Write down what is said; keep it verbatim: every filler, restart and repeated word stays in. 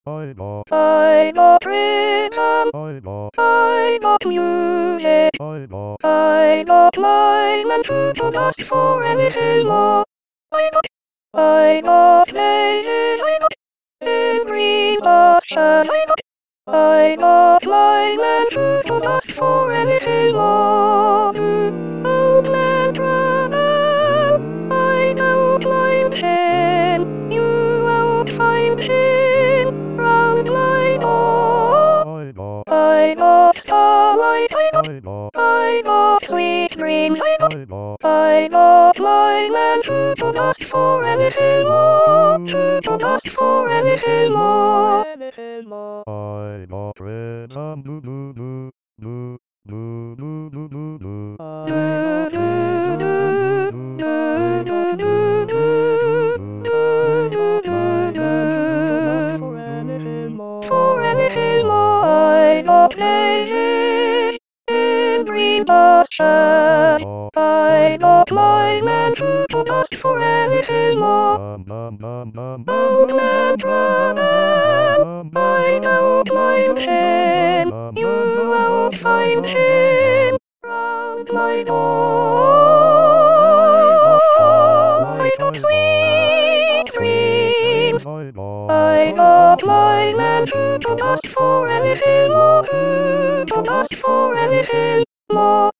I got, I got rhythm, I got, I got music, I got, I got mine and who could ask for anything more? I got, I got places, I got in green pastures, I got, I got mine and who could ask for anything more? Old man Brown, I don't mind him, you won't find him round my door. I got, I got starlight, I got, I got, I got sweet dreams, I got, I got, I got mine and who could ask for anything more? Who could ask for anything more? Anything more? I got rhythm, do do do, do, do do do do do. I Do got do rhythm, do do do, do do do do music, do do do. do I do got do mine and who could ask do for anything more? for anything more. I got places in green pastures. I got mine and who could ask for anything more? Dum dum dum dum dum Old dum man dum dum Brown, dum dum I dum don't mind him. dum You dum won't dum find dum dum him dum. round my I got door. I starlight, got I sweet got sweet dreams. dreams, I got, I I got got mine mine and and who who could could ask ask for for anything anything more? more? Who Who could could ask ask for for anything anything more?